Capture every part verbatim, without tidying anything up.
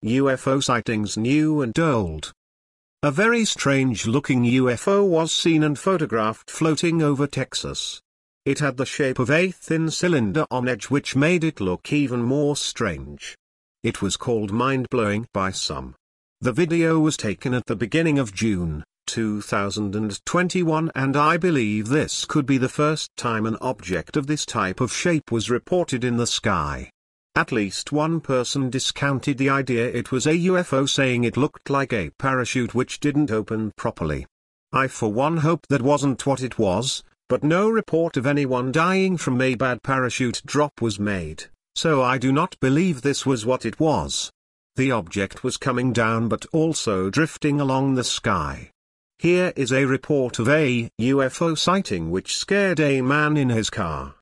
U F O sightings new and old. A very strange-looking U F O was seen and photographed floating over Texas. It had the shape of a thin cylinder on edge which made it look even more strange. It was called mind-blowing by some. The video was taken at the beginning of June two thousand twenty-one, and I believe this could be the first time an object of this type of shape was reported in the sky. At least one person discounted the idea it was a U F O, saying it looked like a parachute which didn't open properly. I for one hope that wasn't what it was, but no report of anyone dying from a bad parachute drop was made, so I do not believe this was what it was. The object was coming down but also drifting along the sky. Here is a report of a U F O sighting which scared a man in his car.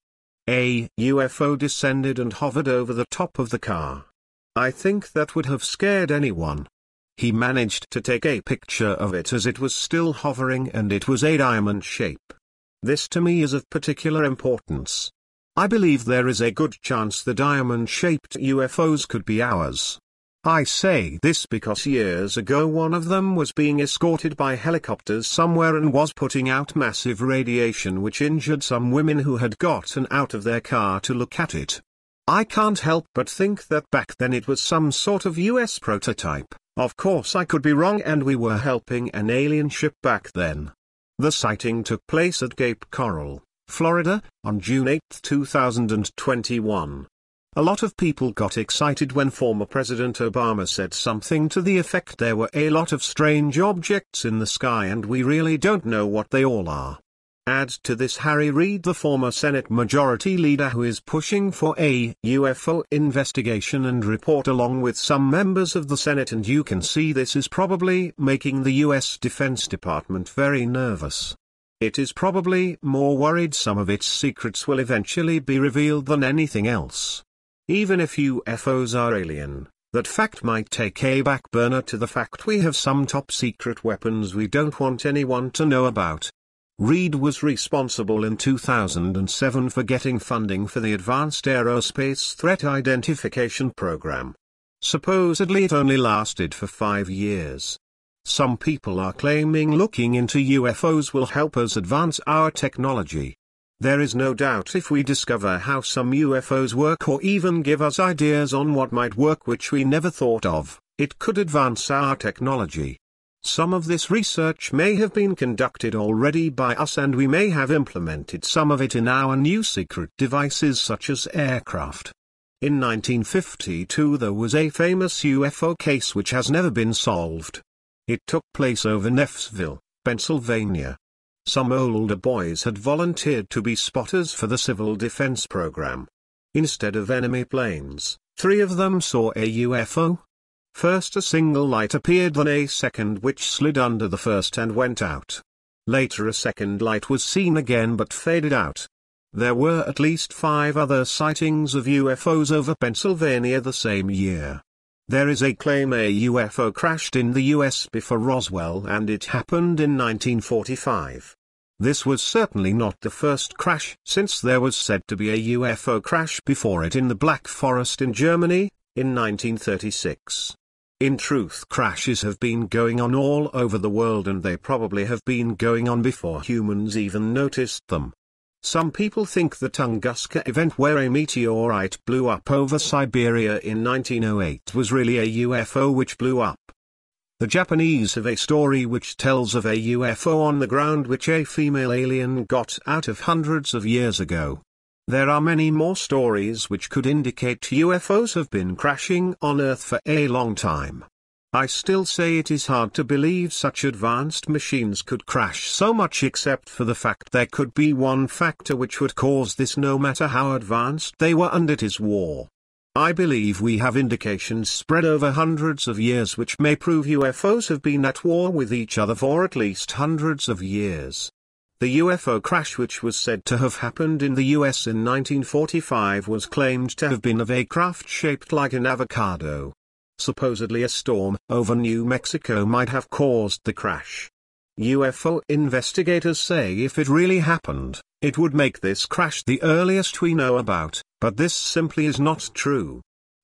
A U F O descended and hovered over the top of the car. I think that would have scared anyone. He managed to take a picture of it as it was still hovering, and it was a diamond shape. This to me is of particular importance. I believe there is a good chance the diamond-shaped U F Os could be ours. I say this because years ago one of them was being escorted by helicopters somewhere and was putting out massive radiation which injured some women who had gotten out of their car to look at it. I can't help but think that back then it was some sort of U S prototype. Of course I could be wrong, and we were helping an alien ship back then. The sighting took place at Cape Coral, Florida, on June eighth two thousand twenty-one. A lot of people got excited when former President Obama said something to the effect there were a lot of strange objects in the sky and we really don't know what they all are. Add to this Harry Reid, the former Senate Majority Leader, who is pushing for a U F O investigation and report along with some members of the Senate, and you can see this is probably making the U S Defense Department very nervous. It is probably more worried some of its secrets will eventually be revealed than anything else. Even if U F Os are alien, that fact might take a back burner to the fact we have some top secret weapons we don't want anyone to know about. Reid was responsible in two thousand seven for getting funding for the Advanced Aerospace Threat Identification Program. Supposedly it only lasted for five years. Some people are claiming looking into U F Os will help us advance our technology. There is no doubt if we discover how some U F Os work, or even give us ideas on what might work which we never thought of, it could advance our technology. Some of this research may have been conducted already by us, and we may have implemented some of it in our new secret devices such as aircraft. In nineteen fifty-two there was a famous U F O case which has never been solved. It took place over Neffsville, Pennsylvania. Some older boys had volunteered to be spotters for the Civil Defense Program. Instead of enemy planes, three of them saw a U F O. First a single light appeared, then a second which slid under the first and went out. Later a second light was seen again but faded out. There were at least five other sightings of U F Os over Pennsylvania the same year. There is a claim a U F O crashed in the U S before Roswell, and it happened in nineteen forty-five. This was certainly not the first crash, since there was said to be a U F O crash before it in the Black Forest in Germany, in nineteen thirty-six. In truth, crashes have been going on all over the world, and they probably have been going on before humans even noticed them. Some people think the Tunguska event, where a meteorite blew up over Siberia in nineteen oh eight, was really a U F O which blew up. The Japanese have a story which tells of a U F O on the ground which a female alien got out of hundreds of years ago. There are many more stories which could indicate U F Os have been crashing on Earth for a long time. I still say it is hard to believe such advanced machines could crash so much, except for the fact there could be one factor which would cause this, no matter how advanced they were, and it is war. I believe we have indications spread over hundreds of years which may prove U F Os have been at war with each other for at least hundreds of years. The U F O crash which was said to have happened in the U S in nineteen forty-five was claimed to have been of a craft shaped like an avocado. Supposedly a storm over New Mexico might have caused the crash. U F O investigators say if it really happened, it would make this crash the earliest we know about, but this simply is not true.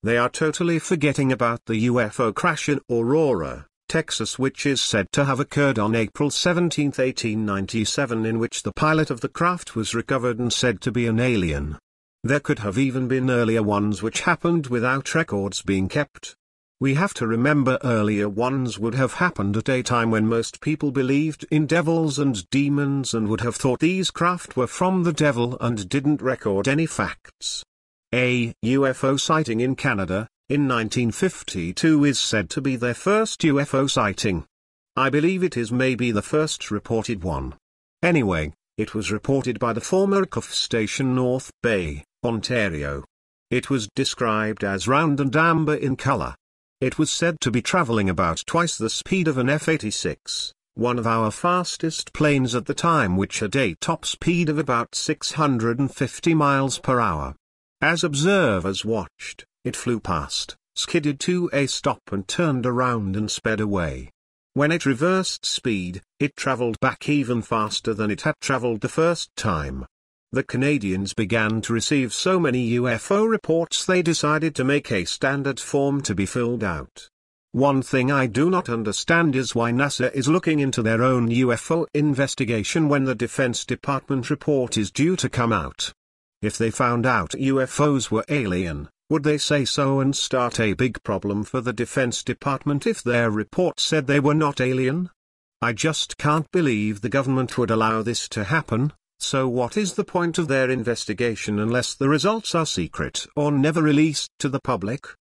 They are totally forgetting about the U F O crash in Aurora, Texas, which is said to have occurred on April seventeenth eighteen ninety-seven, in which the pilot of the craft was recovered and said to be an alien. There could have even been earlier ones which happened without records being kept. We have to remember earlier ones would have happened at a time when most people believed in devils and demons and would have thought these craft were from the devil and didn't record any facts. A U F O sighting in Canada, in nineteen fifty-two, is said to be their first U F O sighting. I believe it is maybe the first reported one. Anyway, it was reported by the former Cuff Station, North Bay, Ontario. It was described as round and amber in color. It was said to be traveling about twice the speed of an F eighty-six, one of our fastest planes at the time, which had a top speed of about six hundred fifty miles per hour. As observers watched, it flew past, skidded to a stop and turned around and sped away. When it reversed speed, it traveled back even faster than it had traveled the first time. The Canadians began to receive so many U F O reports they decided to make a standard form to be filled out. One thing I do not understand is why NASA is looking into their own U F O investigation when the Defense Department report is due to come out. If they found out U F Os were alien, would they say so and start a big problem for the Defense Department if their report said they were not alien? I just can't believe the government would allow this to happen. So what is the point of their investigation unless the results are secret or never released to the public?